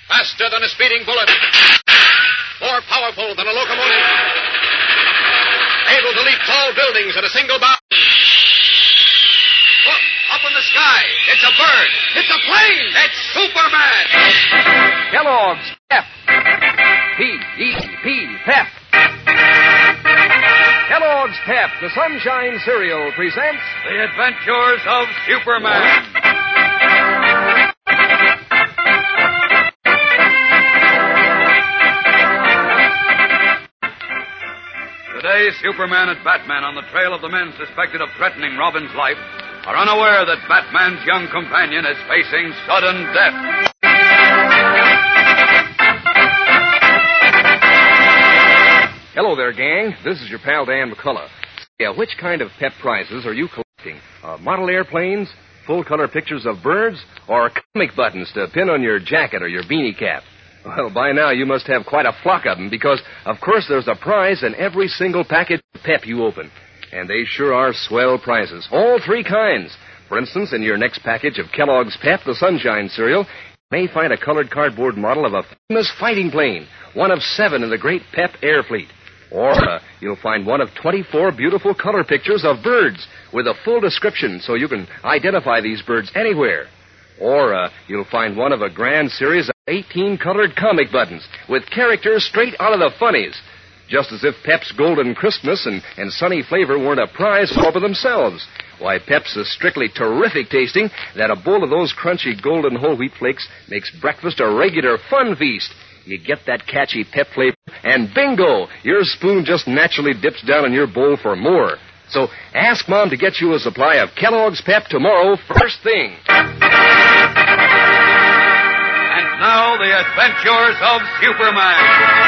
Faster than a speeding bullet. More powerful than a locomotive. Able to leap tall buildings at a single bound. Look, up in the sky. It's a bird. It's a plane. It's Superman. Kellogg's Pep. P-E-P, Pep. Kellogg's Pep, the Sunshine Cereal, presents The Adventures of Superman. Today, Superman and Batman, on the trail of the men suspected of threatening Robin's life, are unaware that Batman's young companion is facing sudden death. Hello there, gang. This is your pal Dan McCullough. Yeah, which kind of pet prizes are you collecting? Model airplanes, full-color pictures of birds, or comic buttons to pin on your jacket or your beanie cap? Well, by now you must have quite a flock of them because, of course, there's a prize in every single package of Pep you open. And they sure are swell prizes. All three kinds. For instance, in your next package of Kellogg's Pep, the Sunshine Cereal, you may find a colored cardboard model of a famous fighting plane, one of 7 in the great Pep Air Fleet. Or you'll find one of 24 beautiful color pictures of birds with a full description so you can identify these birds anywhere. Or you'll find one of a grand series of 18 colored comic buttons with characters straight out of the funnies. Just as if Pep's Golden Crispness and Sunny Flavor weren't a prize all by themselves. Why, Pep's is strictly terrific tasting that a bowl of those crunchy golden whole wheat flakes makes breakfast a regular fun feast. You get that catchy Pep flavor, and bingo, your spoon just naturally dips down in your bowl for more. So ask Mom to get you a supply of Kellogg's Pep tomorrow, first thing. And now, the Adventures of Superman.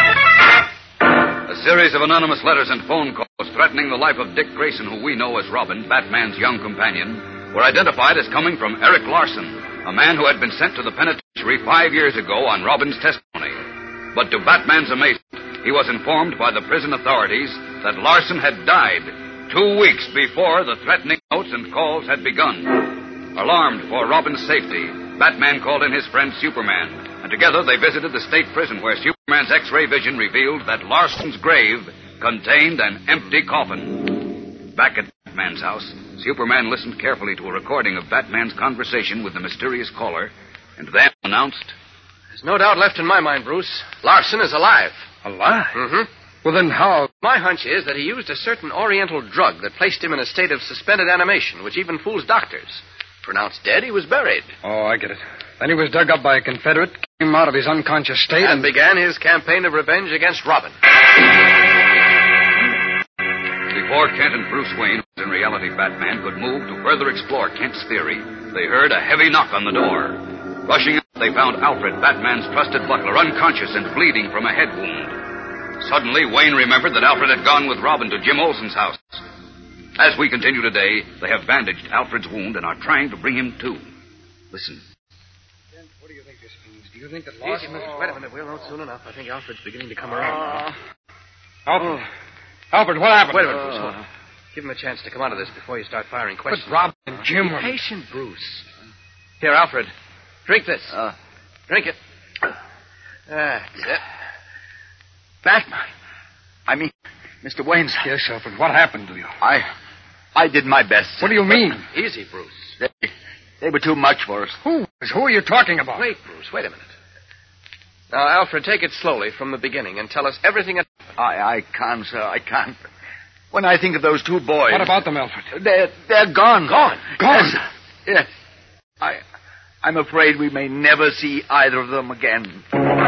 A series of anonymous letters and phone calls threatening the life of Dick Grayson, who we know as Robin, Batman's young companion, were identified as coming from Eric Larson, a man who had been sent to the penitentiary 5 years ago on Robin's testimony. But to Batman's amazement, he was informed by the prison authorities that Larson had died 2 weeks before the threatening notes and calls had begun. Alarmed for Robin's safety, Batman called in his friend Superman, and together they visited the state prison where Superman's X-ray vision revealed that Larson's grave contained an empty coffin. Back at Batman's house, Superman listened carefully to a recording of Batman's conversation with the mysterious caller, and then announced, "There's no doubt left in my mind, Bruce. Larson is alive." Alive? Mm-hmm. Well, then how? My hunch is that he used a certain oriental drug that placed him in a state of suspended animation, which even fools doctors. Pronounced dead, he was buried. Oh, I get it. Then he was dug up by a Confederate, came out of his unconscious state, and began his campaign of revenge against Robin. Before Kent and Bruce Wayne, in reality Batman, could move to further explore Kent's theory, they heard a heavy knock on the door. Rushing out, they found Alfred, Batman's trusted butler, unconscious and bleeding from a head wound. Suddenly, Wayne remembered that Alfred had gone with Robin to Jim Olsen's house. As we continue today, they have bandaged Alfred's wound and are trying to bring him to. Listen. Kent, what do you think this means? Do you think that Larson is... Wait a minute. We'll know soon enough. I think Alfred's beginning to come around. Alfred. Alfred, what happened? Wait a minute, Bruce. Hold on. Give him a chance to come out of this before you start firing questions. But Rob and Jim Be were... patient, Bruce. Here, Alfred. Drink this. Drink it. That's it. Batman. I mean, Mr. Wayne's... Yes, Alfred, what happened to you? I did my best. What do you mean? Easy, Bruce. They were too much for us. Who are you talking about? Wait, Bruce. Wait a minute. Now, Alfred, take it slowly from the beginning and tell us everything. I can't, sir. I can't. When I think of those two boys... What about them, Alfred? They're gone. Gone? Gone? Yes. I'm afraid we may never see either of them again.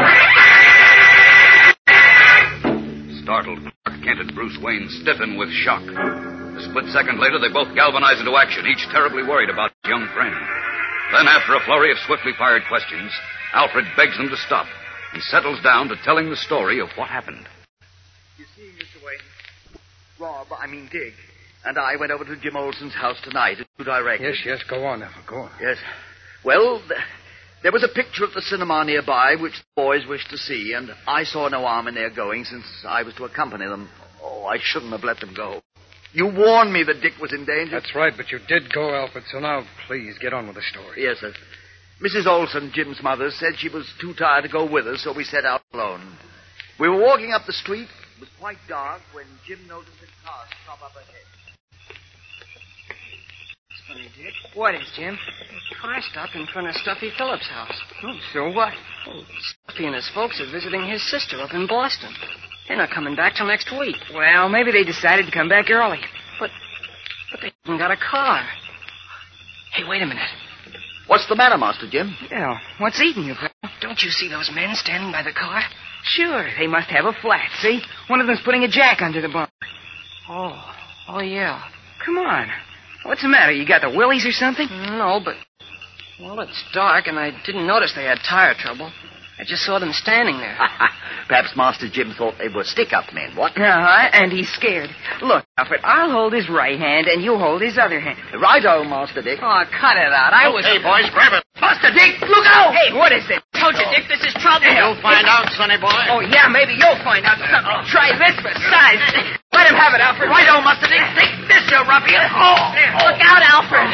Startled, Clark Kent and Bruce Wayne stiffen with shock. A split second later, they both galvanize into action, each terribly worried about his young friend. Then, after a flurry of swiftly fired questions, Alfred begs them to stop and settles down to telling the story of what happened. You see, Mr. Wayne, Dick, and I went over to Jim Olsen's house tonight to direct. Yes, go on, Alfred, go on. Yes. Well, there was a picture at the cinema nearby which the boys wished to see, and I saw no harm in their going since I was to accompany them. Oh, I shouldn't have let them go. You warned me that Dick was in danger. That's right, but you did go, Alfred, so now please get on with the story. Yes, sir. Mrs. Olson, Jim's mother, said she was too tired to go with us, so we set out alone. We were walking up the street. It was quite dark when Jim noticed a car stop up ahead. Funny, Dick. What is, Jim? A car stopped in front of Stuffy Phillips' house. Oh, so what? Oh, Stuffy and his folks are visiting his sister up in Boston. They're not coming back till next week. Well, maybe they decided to come back early. But they haven't got a car. Hey, wait a minute. What's the matter, Master Jim? Yeah, what's eating you, pal? Don't you see those men standing by the car? Sure, they must have a flat, see? One of them's putting a jack under the bumper. Oh, yeah. Come on. What's the matter? You got the willies or something? No, but... Well, it's dark, and I didn't notice they had tire trouble. I just saw them standing there. Perhaps Master Jim thought they were stick-up men, what? Uh-huh, and he's scared. Look, Alfred, I'll hold his right hand, and you hold his other hand. Righto, Master Dick. Oh, cut it out. Hey, boys, grab it. Master Dick, look out! Hey, what is it? Told you, Dick, this is trouble. You'll find out, sonny boy. Oh, yeah, maybe you'll find out something. Try this for size. Let him have it, Alfred. Righto, Master Dick. Take this, you ruffian. Look out, Alfred.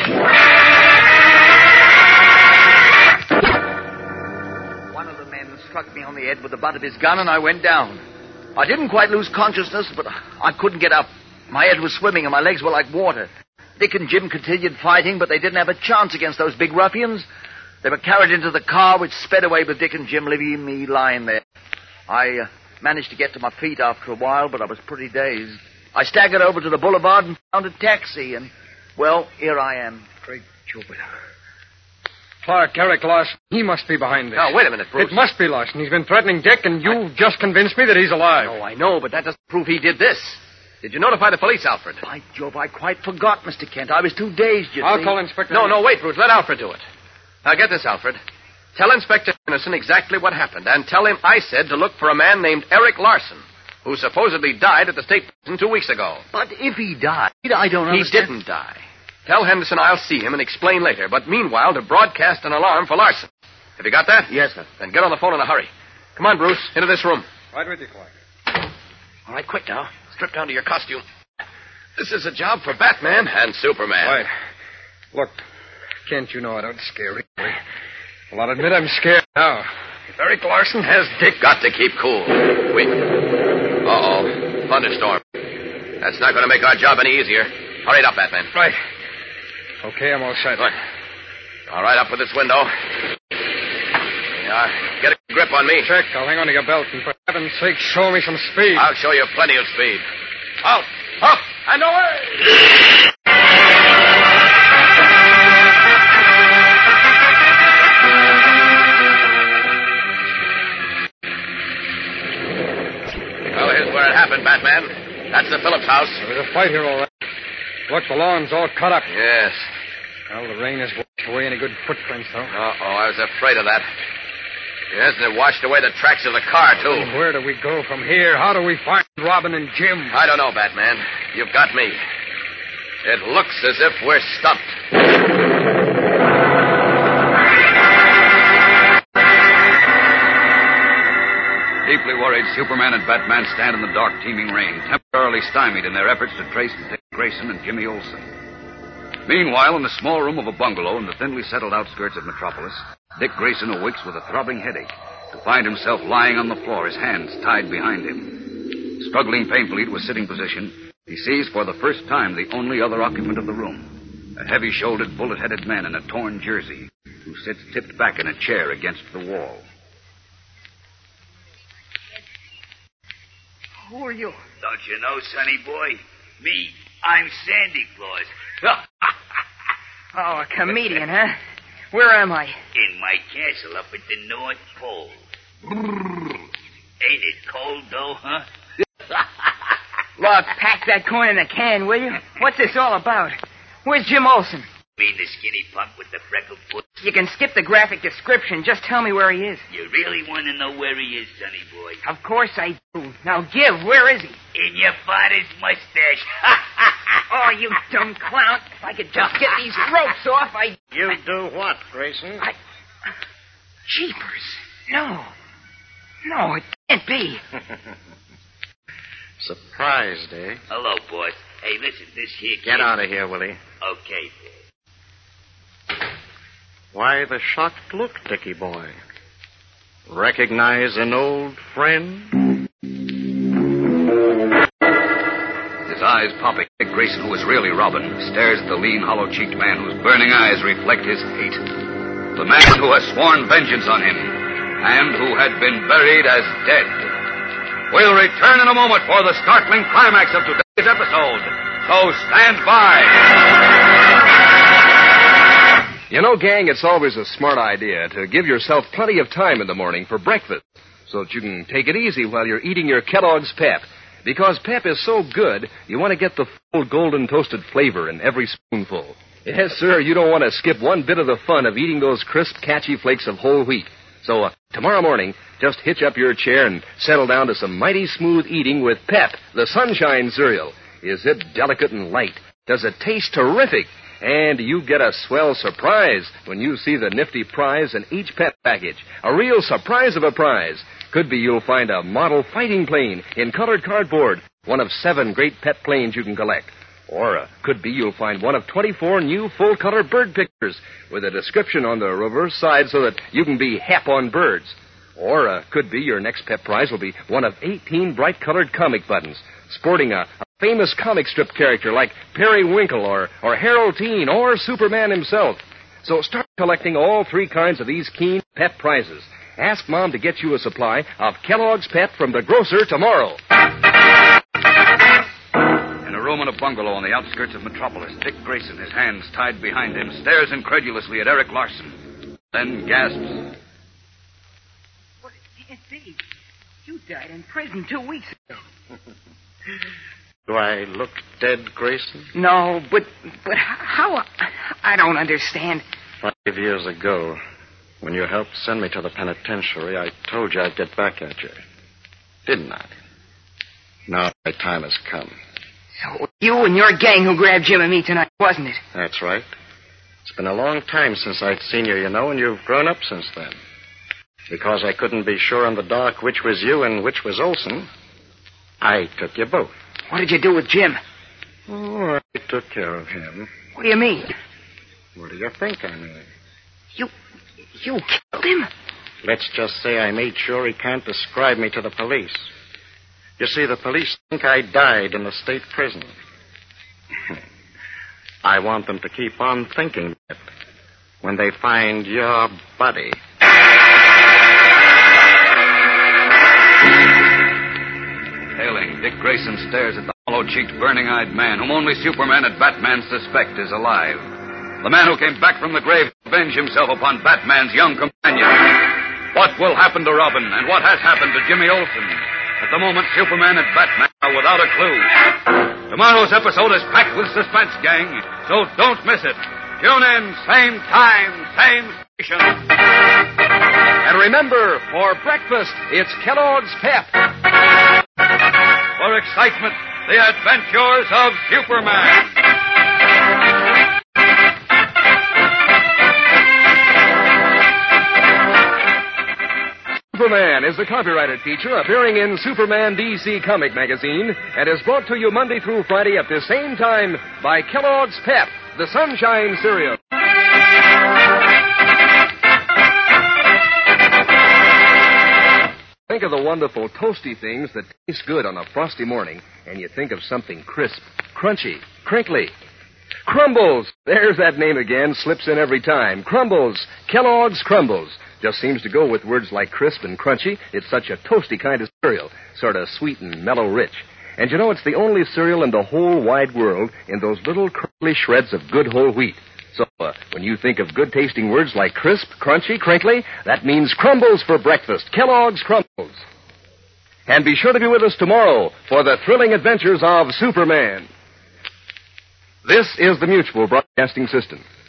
One of the men struck me on the head with the butt of his gun, and I went down. I didn't quite lose consciousness, but I couldn't get up. My head was swimming, and my legs were like water. Dick and Jim continued fighting, but they didn't have a chance against those big ruffians. They were carried into the car, which sped away with Dick and Jim, leaving me lying there. I managed to get to my feet after a while, but I was pretty dazed. I staggered over to the boulevard and found a taxi, and, well, here I am. Great Jupiter. Clark, Eric Larson, he must be behind this. Now, wait a minute, Bruce. It must be Larson. He's been threatening Dick, and you've just convinced me that he's alive. Oh, I know, but that doesn't prove he did this. Did you notify the police, Alfred? By Jove, I quite forgot, Mr. Kent. I was too dazed, you see. I'll call Inspector... No, wait, Bruce. Let Alfred do it. Now, get this, Alfred. Tell Inspector Innocent exactly what happened, and tell him I said to look for a man named Eric Larson, who supposedly died at the state prison 2 weeks ago. But if he died, I don't He understand. didn't die. Tell Henderson I'll see him and explain later, but meanwhile to broadcast an alarm for Larson. Have you got that? Yes, sir. Then get on the phone in a hurry. Come on, Bruce, into this room. Right with you, Clark. All right, quick now. Strip down to your costume. This is a job for Batman and Superman. Right. Look, Kent, you know I don't scare you. Well, I'll admit I'm scared now. If Eric Larson has Dick... Got to keep cool. Wait. Uh-oh. Thunderstorm. That's not going to make our job any easier. Hurry it up, Batman. Right. Okay, I'm all set. Good. All right, up with this window. There you are. Get a grip on me. Check. I'll hang on to your belt, and for heaven's sake, show me some speed. I'll show you plenty of speed. Out, up, and away! Well, here's where it happened, Batman. That's the Phillips house. There was a fight here, all right. Look, the lawn's all cut up. Yes. Well, the rain has washed away any good footprints, though. Uh-oh, I was afraid of that. Yes, and it washed away the tracks of the car, too. And where do we go from here? How do we find Robin and Jim? I don't know, Batman. You've got me. It looks as if we're stumped. Deeply worried, Superman and Batman stand in the dark, teeming rain, temporarily stymied in their efforts to trace Dick Grayson and Jimmy Olsen. Meanwhile, in the small room of a bungalow in the thinly settled outskirts of Metropolis, Dick Grayson awakes with a throbbing headache to find himself lying on the floor, his hands tied behind him. Struggling painfully to a sitting position, he sees for the first time the only other occupant of the room, a heavy-shouldered, bullet-headed man in a torn jersey who sits tipped back in a chair against the wall. Who are you? Don't you know, sonny boy? Me, I'm Sandy Claus. Oh, a comedian, huh? Where am I? In my castle up at the North Pole. Ain't it cold, though, huh? Look, pack that corn in a can, will you? What's this all about? Where's Jim Olsen? Mean the skinny punk with the freckled foot? You can skip the graphic description. Just tell me where he is. You really want to know where he is, sonny boy? Of course I do. Now give. Where is he? In your father's mustache. Oh, you dumb clown. If I could just get these ropes off, I... You do what, Grayson? Jeepers. No. No, it can't be. Surprised, eh? Hello, boss. Hey, listen, this here kid... Get out of here, Willie. Okay, boss. Why the shocked look, Dickie boy? Recognize an old friend? His eyes popping, Dick Grayson, who is really Robin, stares at the lean, hollow-cheeked man whose burning eyes reflect his hate. The man who has sworn vengeance on him, and who had been buried as dead. We'll return in a moment for the startling climax of today's episode. So stand by. You know, gang, it's always a smart idea to give yourself plenty of time in the morning for breakfast so that you can take it easy while you're eating your Kellogg's Pep. Because Pep is so good, you want to get the full golden toasted flavor in every spoonful. Yes, sir, you don't want to skip one bit of the fun of eating those crisp, catchy flakes of whole wheat. So tomorrow morning, just hitch up your chair and settle down to some mighty smooth eating with Pep, the Sunshine cereal. Is it delicate and light? Does it taste terrific? And you get a swell surprise when you see the nifty prize in each Pep package. A real surprise of a prize. Could be you'll find a model fighting plane in colored cardboard, one of 7 great pet planes you can collect. Or could be you'll find one of 24 new full-color bird pictures with a description on the reverse side so that you can be hep on birds. Or could be your next pet prize will be one of 18 bright-colored comic buttons sporting a famous comic strip character like Periwinkle or Harold Teen or Superman himself. So start collecting all 3 kinds of these keen pet prizes. Ask Mom to get you a supply of Kellogg's Pep from the grocer tomorrow. In a room in a bungalow on the outskirts of Metropolis, Dick Grayson, his hands tied behind him, stares incredulously at Eric Larson. Then gasps. What, it can't be. You died in prison 2 weeks ago. Do I look dead, Grayson? No, but how? I don't understand. 5 years ago, when you helped send me to the penitentiary, I told you I'd get back at you. Didn't I? Now my time has come. So you and your gang who grabbed Jim and me tonight, wasn't it? That's right. It's been a long time since I'd seen you, and you've grown up since then. Because I couldn't be sure in the dark which was you and which was Olson, I took you both. What did you do with Jim? Oh, I took care of him. What do you mean? What do you think I mean? You killed him? Let's just say I made sure he can't describe me to the police. You see, the police think I died in the state prison. I want them to keep on thinking that when they find your body. Hailing, Dick Grayson stares at the hollow-cheeked, burning-eyed man whom only Superman and Batman suspect is alive. The man who came back from the grave to avenge himself upon Batman's young companion. What will happen to Robin, and what has happened to Jimmy Olsen? At the moment, Superman and Batman are without a clue. Tomorrow's episode is packed with suspense, gang, so don't miss it. Tune in, same time, same station. And remember, for breakfast, it's Kellogg's Pep. For excitement, the adventures of Superman. Superman is the copyrighted feature appearing in Superman DC Comic Magazine and is brought to you Monday through Friday at the same time by Kellogg's Pep, the Sunshine cereal. Think of the wonderful toasty things that taste good on a frosty morning, and you think of something crisp, crunchy, crinkly. Crumbles! There's that name again, slips in every time. Crumbles. Kellogg's Crumbles. Just seems to go with words like crisp and crunchy. It's such a toasty kind of cereal, sort of sweet and mellow rich. And you know, it's the only cereal in the whole wide world in those little crinkly shreds of good whole wheat. So when you think of good-tasting words like crisp, crunchy, crinkly, that means Crumbles for breakfast. Kellogg's Crumbles. And be sure to be with us tomorrow for the thrilling adventures of Superman. This is the Mutual Broadcasting System.